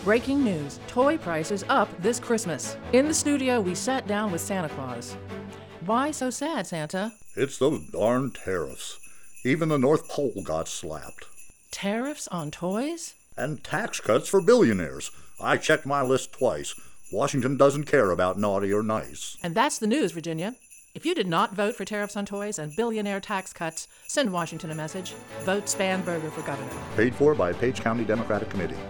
Breaking news, toy prices up this Christmas. In the studio, we sat down with Santa Claus. Why so sad, Santa? It's those darn tariffs. Even the North Pole got slapped. Tariffs on toys? And tax cuts for billionaires. I checked my list twice. Washington doesn't care about naughty or nice. And that's the news, Virginia. If you did not vote for tariffs on toys and billionaire tax cuts, send Washington a message. Vote Spanberger for governor. Paid for by Page County Democratic Committee.